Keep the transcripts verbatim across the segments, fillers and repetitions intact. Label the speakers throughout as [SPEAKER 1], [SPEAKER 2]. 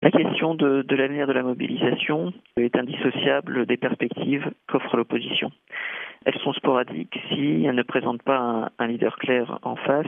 [SPEAKER 1] La question de, de l'avenir de la mobilisation est indissociable des perspectives qu'offre l'opposition. Elles sont sporadiques si elles ne présentent pas un, un leader clair en face,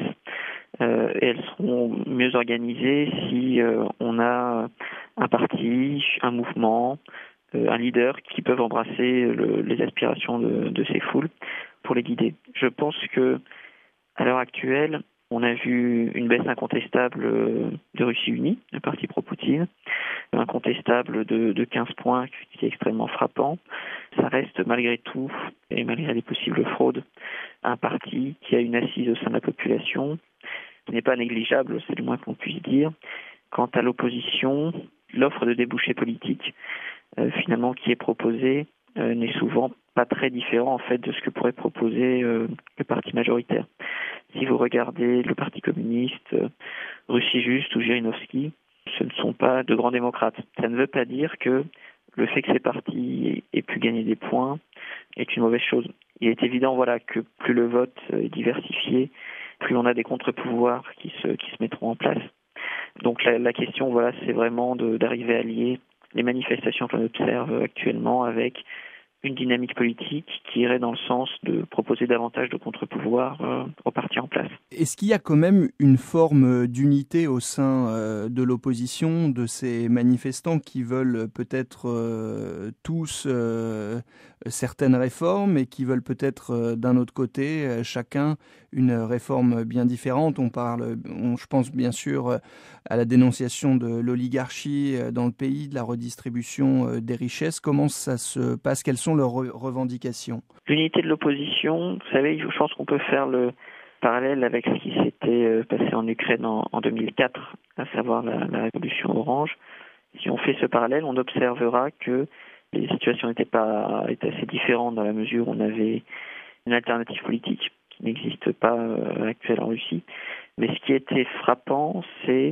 [SPEAKER 1] euh, et elles seront mieux organisées si euh, on a un parti, un mouvement, euh, un leader qui peuvent embrasser le, les aspirations de, de ces foules pour les guider. Je pense que à l'heure actuelle, on a vu une baisse incontestable de Russie Unie, le parti pro-Poutine, incontestable de, de quinze points, qui est extrêmement frappant. Ça reste malgré tout, et malgré les possibles fraudes, un parti qui a une assise au sein de la population, qui n'est pas négligeable, c'est le moins qu'on puisse dire. Quant à l'opposition, l'offre de débouchés politiques, euh, finalement, qui est proposée, euh, n'est souvent pas très différent en fait de ce que pourrait proposer euh, le parti majoritaire. Si vous regardez le Parti communiste, euh, Russie Juste ou Zhirinovsky, ce ne sont pas de grands démocrates. Ça ne veut pas dire que le fait que ces partis aient pu gagner des points est une mauvaise chose. Il est évident voilà, que plus le vote est diversifié, plus on a des contre-pouvoirs qui se, qui se mettront en place. Donc la, la question, voilà, c'est vraiment de, d'arriver à lier les manifestations qu'on observe actuellement avec une dynamique politique qui irait dans le sens de proposer davantage de contre-pouvoirs euh, aux partis en place.
[SPEAKER 2] Est-ce qu'il y a quand même une forme d'unité au sein euh, de l'opposition, de ces manifestants qui veulent peut-être euh, tous euh, certaines réformes et qui veulent peut-être euh, d'un autre côté euh, chacun une réforme bien différente? On parle, on, je pense bien sûr à la dénonciation de l'oligarchie dans le pays, de la redistribution des richesses. Comment ça se passe? Quelles sont leurs revendications?
[SPEAKER 1] L'unité de l'opposition, vous savez, je pense qu'on peut faire le parallèle avec ce qui s'était passé en Ukraine en, en deux mille quatre, à savoir la, la révolution orange. Si on fait ce parallèle, on observera que les situations n'étaient pas étaient assez différentes dans la mesure où on avait une alternative politique qui n'existe pas euh, actuelle en Russie. Mais ce qui était frappant, c'est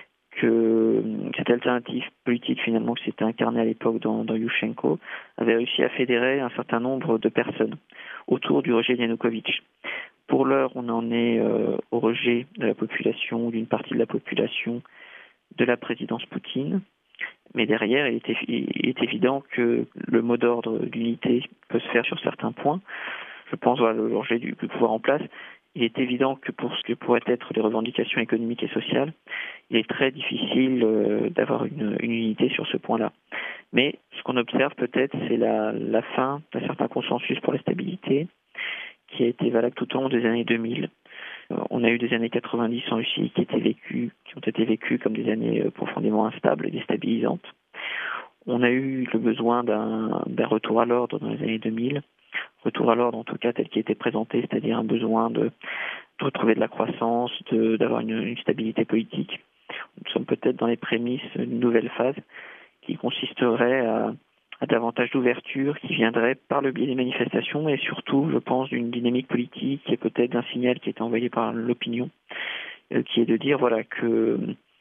[SPEAKER 1] que cette alternative politique, finalement, qui s'était incarnée à l'époque dans, dans Yushchenko, avait réussi à fédérer un certain nombre de personnes autour du rejet de Yanukovych. Pour l'heure, on en est euh, au rejet de la population, d'une partie de la population, de la présidence Poutine. Mais derrière, il est, il est évident que le mot d'ordre d'unité peut se faire sur certains points. Je pense voilà, le rejet du, du pouvoir en place. Il est évident que pour ce que pourraient être les revendications économiques et sociales, il est très difficile euh, d'avoir une, une unité sur ce point-là. Mais ce qu'on observe peut-être, c'est la, la fin d'un certain consensus pour la stabilité qui a été valable tout au long des années deux mille. Euh, on a eu des années quatre-vingt-dix en Russie qui étaient vécues, qui ont été vécues comme des années profondément instables et déstabilisantes. On a eu le besoin d'un, d'un retour à l'ordre dans les années deux mille. Retour à l'ordre, en tout cas, tel qu'il était présenté, c'est-à-dire un besoin de, de retrouver de la croissance, de, d'avoir une, une stabilité politique. Nous sommes peut-être dans les prémices d'une nouvelle phase qui consisterait à, à davantage d'ouverture, qui viendrait par le biais des manifestations et surtout, je pense, d'une dynamique politique et peut-être d'un signal qui est envoyé par l'opinion, euh, qui est de dire voilà que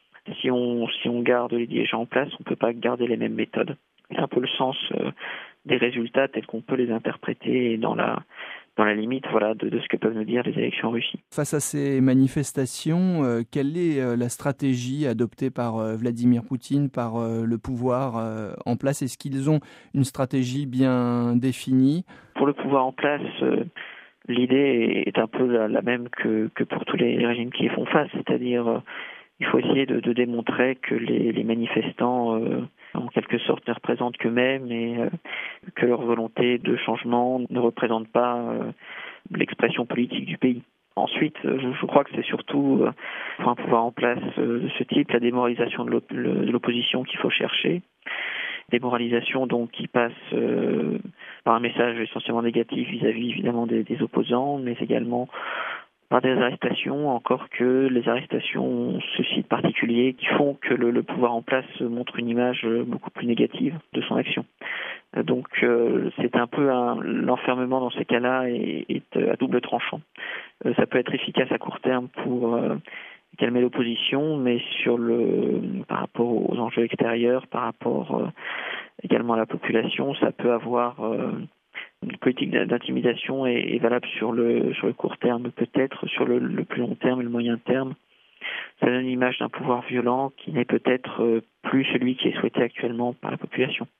[SPEAKER 1] si on, si on garde les dirigeants en place, on ne peut pas garder les mêmes méthodes. C'est un peu le sens euh, des résultats tels qu'on peut les interpréter dans la, dans la limite voilà, de, de ce que peuvent nous dire les élections en Russie.
[SPEAKER 2] Face à ces manifestations, euh, quelle est euh, la stratégie adoptée par euh, Vladimir Poutine, par euh, le pouvoir euh, en place? Est-ce qu'ils ont une stratégie bien définie?
[SPEAKER 1] Pour le pouvoir en place, euh, l'idée est un peu la, la même que, que pour tous les régimes qui y font face, c'est-à-dire euh, il faut essayer de, de démontrer que les, les manifestants euh, en quelque sorte ne représentent qu'eux-mêmes et euh, que leur volonté de changement ne représente pas euh, l'expression politique du pays. Ensuite, je, je crois que c'est surtout euh, pour un pouvoir en place euh, de ce type, la démoralisation de, l'op- de l'opposition qu'il faut chercher. Démoralisation donc qui passe euh, par un message essentiellement négatif vis-à-vis évidemment des, des opposants, mais également par des arrestations, encore que les arrestations ont ce site particulier qui font que le, le pouvoir en place montre une image beaucoup plus négative de son action. Donc euh, c'est un peu un, l'enfermement dans ces cas-là est, est à double tranchant. Euh, ça peut être efficace à court terme pour euh, calmer l'opposition, mais sur le par rapport aux enjeux extérieurs, par rapport euh, également à la population, ça peut avoir euh, une politique d'intimidation est, est valable sur le sur le court terme, peut-être sur le, le plus long terme et le moyen terme. ça donne l'image d'un pouvoir violent qui n'est peut-être plus celui qui est souhaité actuellement par la population.